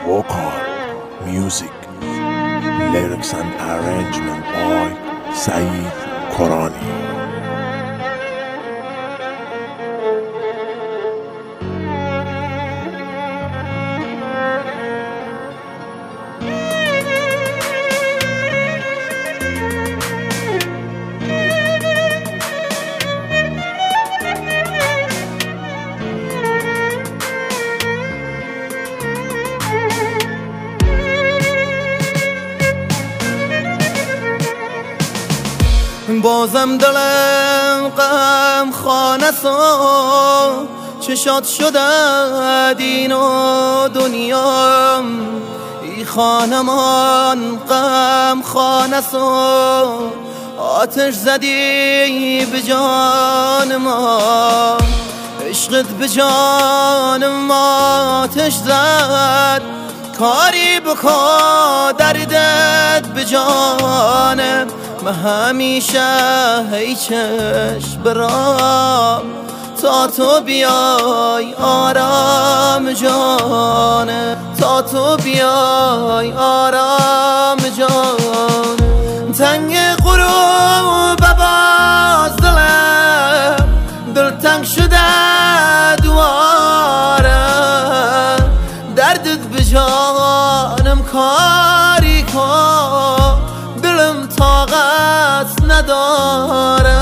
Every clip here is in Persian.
Vocal, music, lyrics and arrangement by Saeed Korani. بازم دلم غم خانه سو چشات شده دین و دنیام ای خانمان غم خانه سو آتش زدی به جان ما عشقت به جان ما آتش زد کاری بکن دردت به جانم من همیشه هی چشم برام تا تو بیای آرام جانه تا تو بیای آرام جانه تنگ غروب باز دلم دل تنگ شده دواره دردت به جانم کاری کن دلم طاقت نداره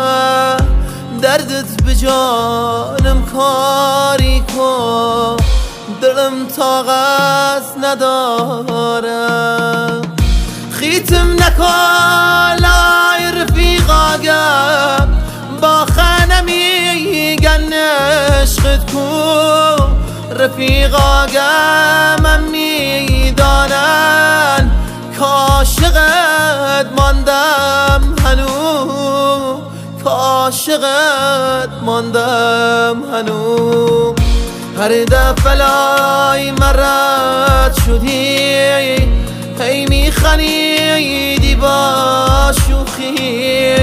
دردت به جانم کاری کن دلم طاقت نداره خیتم نکن لای رفیقاگم با خانمی گن عشقت کو رفیقاگم من میدانن کاشقت ماندم هنو کاشقت ماندم هنو هر دفعه لای مرد شدی هی میخنیدی با شوخی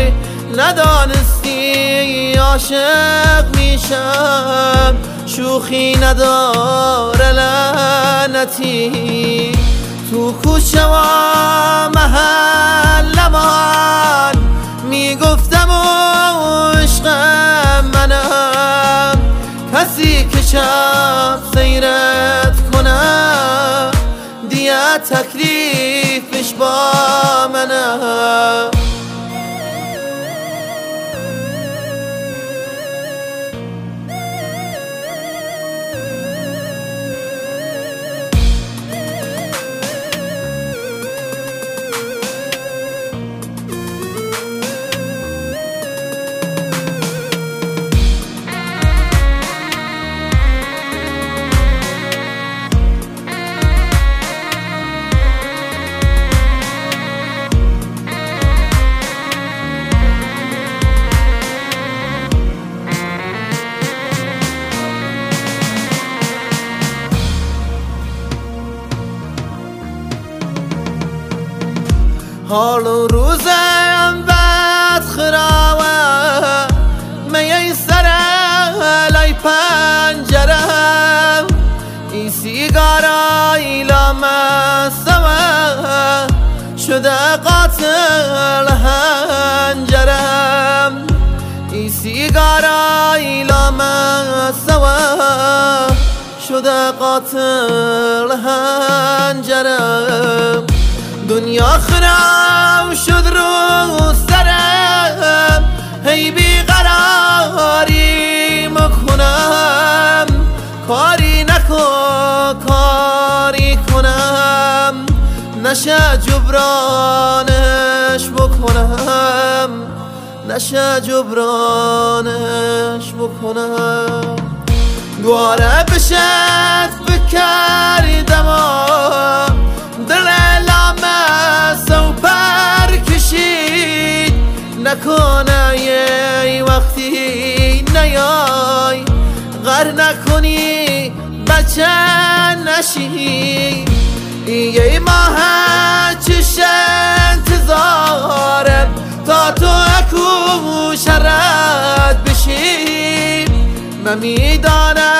ندانستی عاشق میشم شوخی نداره لعنتی تو کوچه و محل من میگفتم و عشق منم کسی که شب سیرت کنم دیگه تکلیفش با منم حال و روزم بد خراوه می سر لای پنجرم این سیگارای لامسوه شده قاتل هنجرم این سیگارای لامسوه شده قاتل هنجرم دنیا خراب شد رو سرم هی بیقراری مکنم کاری نکن کاری کنم نشه جبرانش بکنم نشه جبرانش بکنم دواره بشت بکردم دل سو پر کشید نکنه یه وقتی نیای غر نکنی بچه نشی یه ماه چش انتظارم تا تو اکو شرد بشی من میدانم